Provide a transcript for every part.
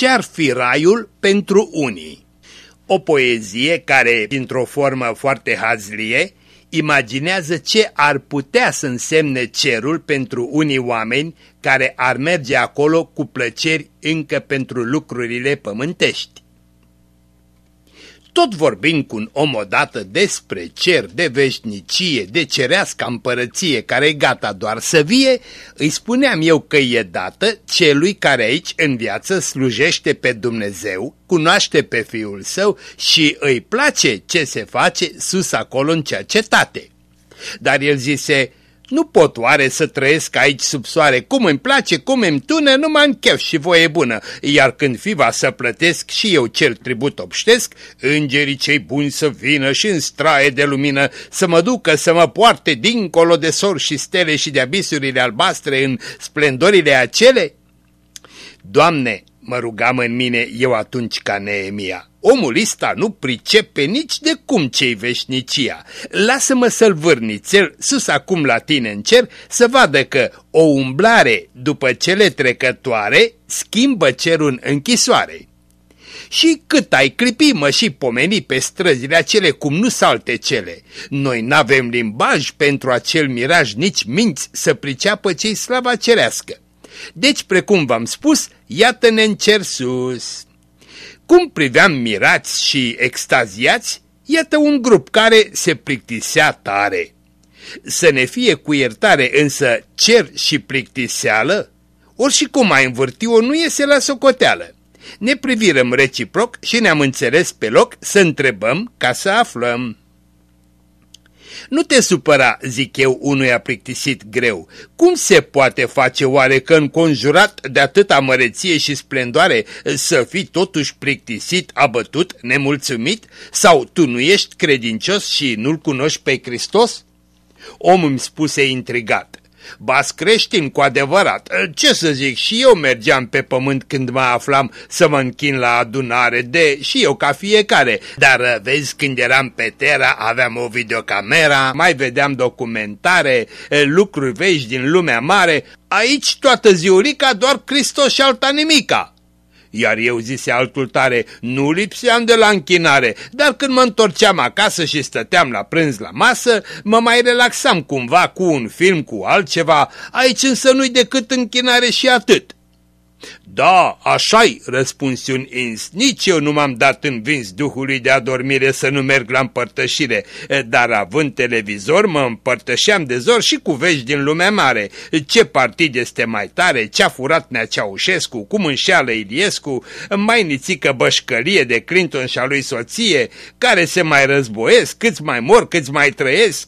Ce-ar fi raiul pentru unii? O poezie care, într-o formă foarte hazlie, imaginează ce ar putea să însemne cerul pentru unii oameni care ar merge acolo cu plăceri încă pentru lucrurile pământești. Tot vorbind cu un om odată despre cer, de veșnicie, de cerească împărăție care e gata doar să vie, îi spuneam eu că e dată celui care aici în viață slujește pe Dumnezeu, cunoaște pe Fiul Său și îi place ce se face sus acolo în cea cetate. Dar el zise: nu pot oare să trăiesc aici sub soare cum îmi place, cum îmi tună, numai în chef și voie bună, iar când fi va să plătesc și eu cel tribut obștesc, îngerii cei buni să vină și în straie de lumină, să mă ducă, să mă poarte dincolo de sori și stele și de abisurile albastre în splendorile acele? Doamne, mă rugam în mine eu atunci ca Neemia, omul ăsta nu pricepe nici de cum ce-i veșnicia. Lasă-mă să-l vârnițel sus acum la tine în cer, să vadă că o umblare după cele trecătoare schimbă cerul în închisoare. Și cât ai clipi, mă și pomeni pe străzile acele cum nu salte cele. Noi n-avem limbaj pentru acel miraj, nici minți să priceapă ce-i slava cerească. Deci, precum v-am spus, iată-ne în cer sus. Cum priveam mirați și extaziați, iată un grup care se plictisea tare. Să ne fie cu iertare însă cer și plictiseală, ori și cum ai învârti-o nu iese la socoteală. Ne privirăm reciproc și ne-am înțeles pe loc să întrebăm ca să aflăm. Nu te supăra, zic eu unuia plictisit greu, cum se poate face oare că înconjurat de atâta măreție și splendoare să fii totuși plictisit, abătut, nemulțumit? Sau tu nu ești credincios și nu-L cunoști pe Hristos? Omul îmi spuse intrigat: ba-s creștin cu adevărat, ce să zic, și eu mergeam pe pământ când mă aflam să mă închin la adunare, și eu ca fiecare, dar vezi, când eram pe Terra aveam o videocamera, mai vedeam documentare, lucruri vești din lumea mare, aici toată ziurica doar Hristos și alta nimica. Iar eu, zise altul tare, nu lipseam de la închinare, dar când mă întorceam acasă și stăteam la prânz la masă, mă mai relaxam cumva cu un film, cu altceva, aici însă nu-i decât închinare și atât. Da, așa-i, răspuns un ins, nici eu nu m-am dat învins Duhului de adormire să nu merg la împărtășire, dar având televizor mă împărtășeam de zor și cu vești din lumea mare. Ce partid este mai tare, ce-a furat Nea Ceaușescu, cum înșeală Iliescu, mai nițică bășcălie de Clinton și a lui soție, care se mai războiesc, câți mai mor, câți mai trăiesc.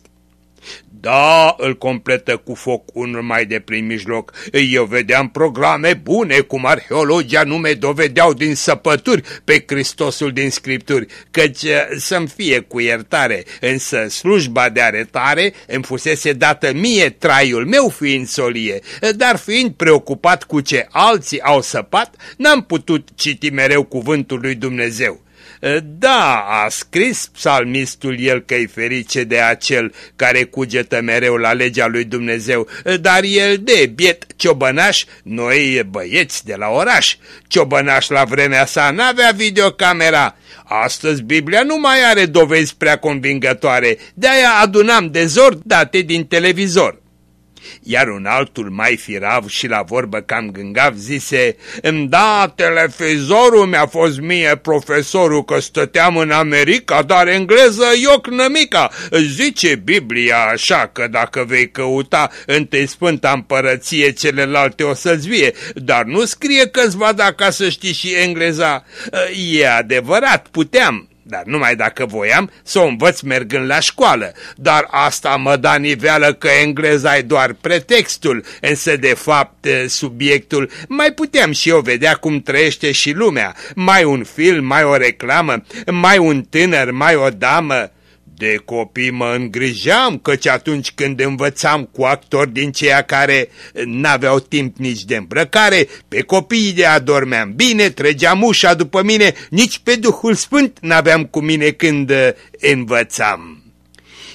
Da, îl completă cu foc unul mai de prin mijloc, eu vedeam programe bune cum arheologii anume dovedeau din săpături pe Hristosul din Scripturi, căci să-mi fie cu iertare, însă slujba de aretare îmi fusese dată mie, traiul meu fiind solie, dar fiind preocupat cu ce alții au săpat, n-am putut citi mereu cuvântul lui Dumnezeu. Da, a scris psalmistul el că-i ferice de acel care cugetă mereu la legea lui Dumnezeu, dar el de biet ciobănaș, noi băieți de la oraș. Ciobănaș la vremea sa n-avea videocamera. Astăzi Biblia nu mai are dovezi prea convingătoare, de-aia adunam de zor date din televizor. Iar un altul mai firav și la vorbă cam gângav zise: da, televizorul mi-a fost mie profesorul că stăteam în America, dar engleză ioc nămica. Zice Biblia așa că dacă vei căuta întâi Sfânta Împărăție, celelalte o să-ți vie, dar nu scrie că-ți va da ca să știi și engleza. E adevărat, puteam, dar numai dacă voiam să o învăț mergând la școală, dar asta mă da niveală că engleza e doar pretextul, însă de fapt subiectul. Mai puteam și eu vedea cum trăiește și lumea, mai un film, mai o reclamă, mai un tânăr, mai o damă. De copii mă îngrijeam, căci atunci când învățam cu actori din ceea care n-aveau timp nici de îmbrăcare, pe copiii de adormeam bine, trăgeam ușa după mine, nici pe Duhul Sfânt n-aveam cu mine când învățam.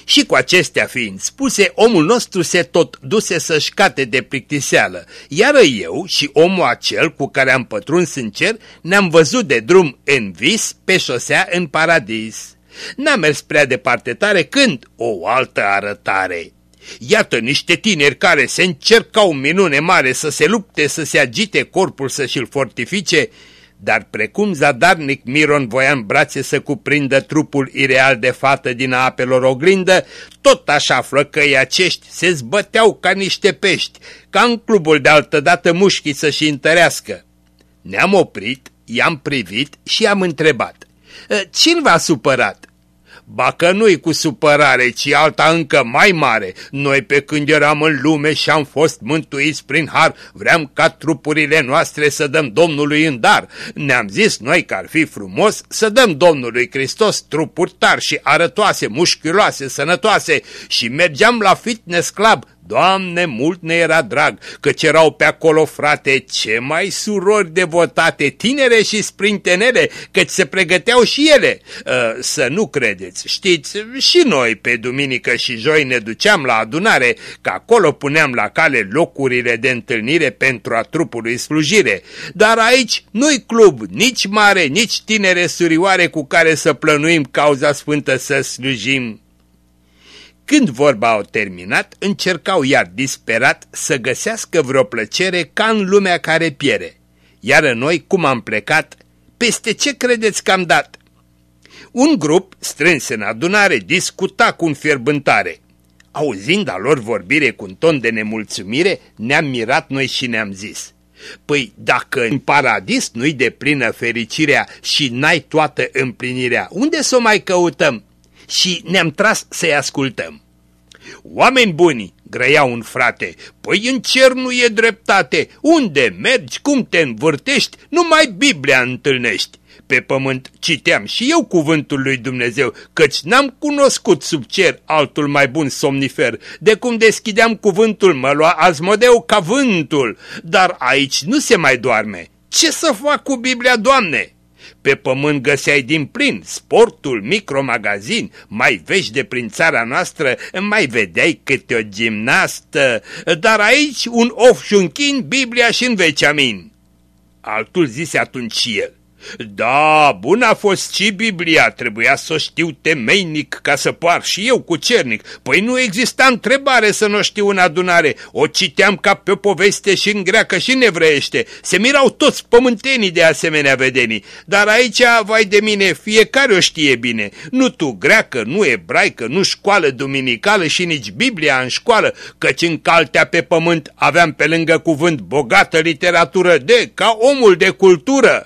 Și cu acestea fiind spuse, omul nostru se tot duse să-și cate de plictiseală, iar eu și omul acel cu care am pătruns în cer ne-am văzut de drum în vis pe șosea în paradis. N-am mers prea departe tare când o altă arătare. Iată niște tineri care se încercau minune mare să se lupte, să se agite corpul să și-l fortifice, dar precum zadarnic Miron voia în brațe să cuprindă trupul ireal de fată din apelor oglindă, tot așa flăcăii acești se zbăteau ca niște pești, ca în clubul de altădată mușchii să-și întărească. Ne-am oprit, i-am privit și i-am întrebat: "Ce-l v-a supărat?" "Ba că nu-i cu supărare, ci alta încă mai mare. Noi pe când eram în lume și am fost mântuiți prin har, vreau ca trupurile noastre să dăm Domnului în dar. Ne-am zis noi că ar fi frumos să dăm Domnului Hristos trupuri tari și arătoase, mușchiuloase, sănătoase, și mergeam la fitness club. Doamne, mult ne era drag, căci erau pe acolo, frate, ce mai surori devotate, tinere și sprintenele, căci se pregăteau și ele. Să nu credeți, știți, și noi pe duminică și joi ne duceam la adunare, că acolo puneam la cale locurile de întâlnire pentru a trupului slujire. Dar aici nu-i club, nici mare, nici tinere surioare cu care să plănuim cauza sfântă să slujim." Când vorba au terminat, încercau iar disperat să găsească vreo plăcere ca în lumea care piere. Iar noi, cum am plecat, peste ce credeți că am dat? Un grup, strâns în adunare, discuta cu înfierbântare. Auzind a lor vorbire cu un ton de nemulțumire, ne-am mirat noi și ne-am zis: "Păi dacă în paradis nu-i de plină fericirea și n-ai toată împlinirea, unde să o mai căutăm?" Și ne-am tras să-i ascultăm. "Oameni buni," grăia un frate, "păi în cer nu e dreptate. Unde mergi, cum te învârtești, numai Biblia întâlnești. Pe pământ citeam și eu cuvântul lui Dumnezeu, căci n-am cunoscut sub cer altul mai bun somnifer. De cum deschideam cuvântul, mă lua Asmodeu ca vântul. Dar aici nu se mai doarme. Ce să fac cu Biblia, Doamne?" Pe pământ găseai din plin sportul, micromagazin, mai vești de prin țara noastră, mai vedeai câte o gimnastă, dar aici un of și un chin, Biblia și în veci amin." Altul zise atunci și el: "Da, bună a fost și Biblia, trebuia să o știu temeinic ca să par și eu cu cernic. Păi nu exista întrebare să nu știu în adunare, o citeam ca pe o poveste și în greacă și în evreiește. Se mirau toți pământenii de asemenea vedenii, dar aici, vai de mine, fiecare o știe bine. Nu tu greacă, nu ebraică, nu școală duminicală și nici Biblia în școală, căci în caltea pe pământ aveam pe lângă cuvânt bogată literatură de ca omul de cultură."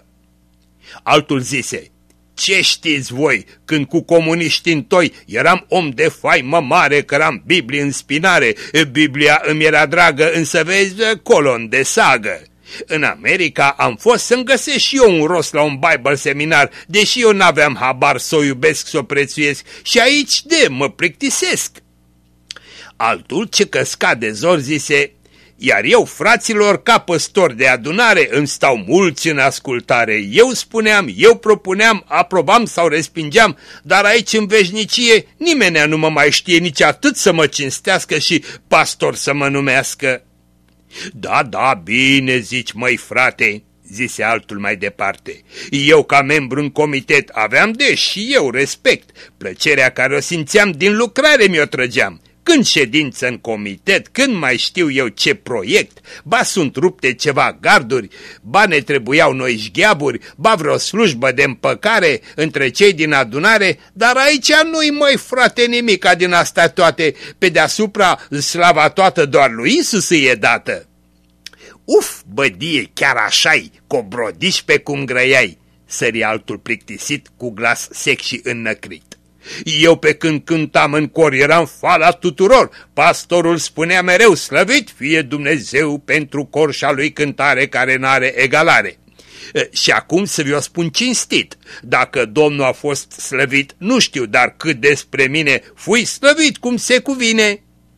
Altul zise: "Ce știți voi, când cu comuniști întoi eram om de faimă mare, căram Biblie în spinare, Biblia îmi era dragă, însă vezi, colon de sagă. În America am fost să-mi găsesc și eu un rost la un Bible seminar, deși eu n-aveam habar să o iubesc, să o prețuiesc, și aici mă plictisesc." Altul, ce căsca de zor, zise: "Iar eu, fraților, ca păstor de adunare, îmi stau mulți în ascultare. Eu spuneam, eu propuneam, aprobam sau respingeam, dar aici în veșnicie nimenea nu mă mai știe nici atât să mă cinstească și pastor să mă numească." "Da, da, bine zici, măi frate," zise altul mai departe. "Eu ca membru în comitet aveam și eu respect. Plăcerea care o simțeam din lucrare mi-o trăgeam. Când ședință în comitet, când mai știu eu ce proiect, ba sunt rupte ceva garduri, ba ne trebuiau noi șgheaburi, ba vreo slujbă de împăcare între cei din adunare, dar aici nu-i, măi frate, nimica din astea toate, pe deasupra slava toată doar lui Iisus îi e dată." "Uf, bădie, chiar așa-i, cobrodiș pe cum grăiai," sări altul plictisit cu glas sec și înnăcrit. "Eu pe când cântam în cor eram fala tuturor. Pastorul spunea mereu, slăvit fie Dumnezeu pentru corșa lui cântare care n-are egalare. Și acum să vi-o spun cinstit, dacă Domnul a fost slăvit, nu știu, dar cât despre mine, fui slăvit cum se cuvine."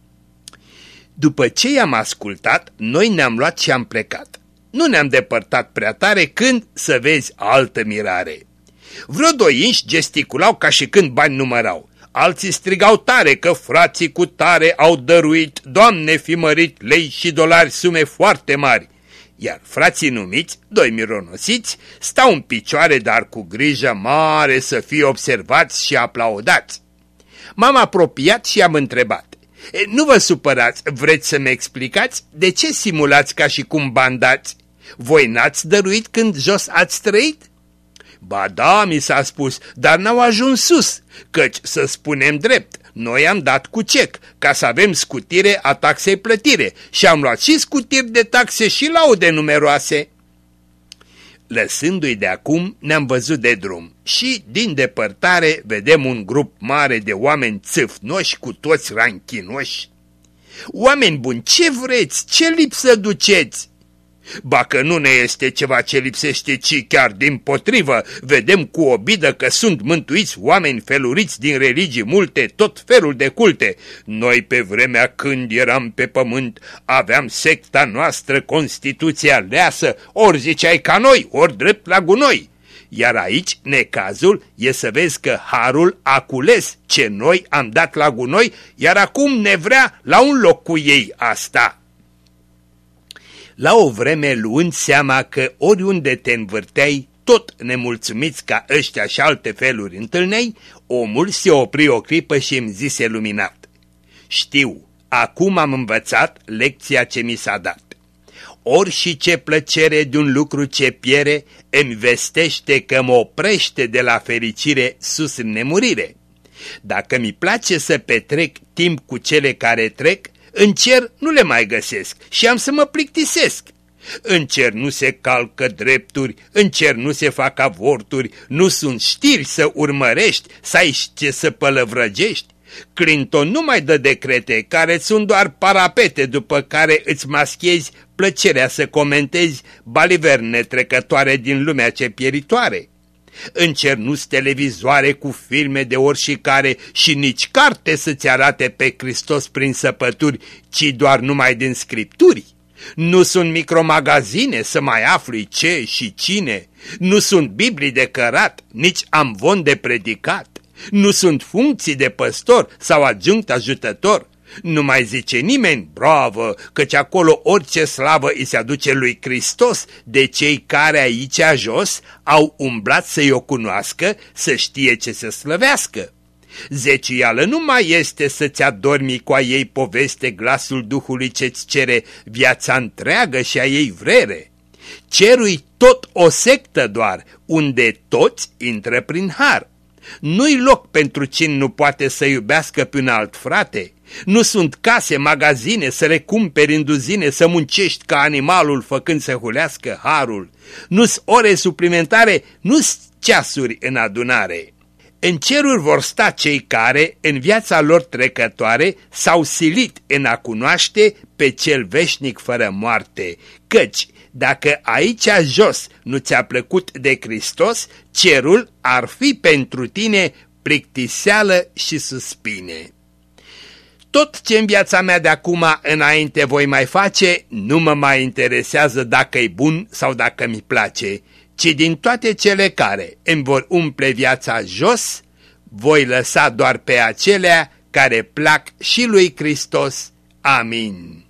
După ce i-am ascultat, noi ne-am luat și am plecat. Nu ne-am depărtat prea tare când, să vezi, altă mirare. Vreo doi inși gesticulau ca și când bani numărau. alții strigau tare că frații cu tare au dăruit, Doamne, fi mărit, lei și dolari, sume foarte mari. Iar frații numiți, doi mironosiți, stau în picioare, dar cu grijă mare să fie observați și aplaudați. M-am apropiat și am întrebat: nu vă supărați, vreți să-mi explicați de ce simulați ca și cum bandați? Voi n-ați dăruit când jos ați trăit? Ba da, mi s-a spus, dar n-au ajuns sus, căci, să spunem drept, noi am dat cu cec, ca să avem scutire a taxei plătire și am luat și scutiri de taxe și laude numeroase. Lăsându-i de acum, ne-am văzut de drum și, din depărtare, vedem un grup mare de oameni țâfnoși, cu toți ranchinoși. Oameni buni, ce vreți? Ce lipsă duceți? Ba că nu ne este ceva ce lipsește, ci chiar dimpotrivă, vedem cu obidă că sunt mântuiți oameni feluriți din religii multe, tot felul de culte. Noi pe vremea când eram pe pământ aveam secta noastră, Constituția leasă, ori ziceai ca noi, ori drept la gunoi. Iar aici necazul e să vezi că harul a cules ce noi am dat la gunoi, iar acum ne vrea la un loc cu ei asta. La o vreme, luând seama că oriunde te învârteai, tot nemulțumiți ca ăștia și alte feluri întâlnei, omul se opri o clipă și îmi zise luminat: știu, acum am învățat lecția ce mi s-a dat. Ori și ce plăcere de un lucru ce piere îmi vestește că mă oprește de la fericire sus în nemurire. Dacă mi place să petrec timp cu cele care trec, în cer nu le mai găsesc și am să mă plictisesc. În cer nu se calcă drepturi, în cer nu se fac avorturi, nu sunt știri să urmărești, să ai ce să pălăvrăgești. Clinton nu mai dă decrete care sunt doar parapete după care îți maschezi plăcerea să comentezi baliverne trecătoare din lumea ce pieritoare. În cer nu-s televizoare cu filme de oricare și nici carte să-ți arate pe Hristos prin săpături, ci doar numai din scripturi. Nu sunt micromagazine să mai afli ce și cine, nu sunt Biblii de cărat, nici amvon de predicat, nu sunt funcții de păstor sau adjunct ajutător. Nu mai zice nimeni, bravă, căci acolo orice slavă îi se aduce lui Hristos, de cei care aici jos au umblat să-i o cunoască, să știe ce să slăvească. Zecială nu mai este să-ți adormi cu a ei poveste glasul Duhului ce-ți cere viața întreagă și a ei vrere. Cerul-i tot o sectă doar, unde toți intră prin har. Nu-i loc pentru cine nu poate să iubească pe un alt frate. Nu sunt case, magazine să le cumperi în duzine, să muncești ca animalul făcând să hulească harul. Nu-s ore suplimentare, nu-s ceasuri în adunare. În ceruri vor sta cei care, în viața lor trecătoare, s-au silit în a cunoaște pe cel veșnic fără moarte, căci dacă aici jos nu ți-a plăcut de Hristos, cerul ar fi pentru tine plictiseală și suspine. Tot ce în viața mea de acum înainte voi mai face, nu mă mai interesează dacă-i bun sau dacă mi place, ci din toate cele care îmi vor umple viața jos, voi lăsa doar pe acelea care plac și lui Hristos. Amin.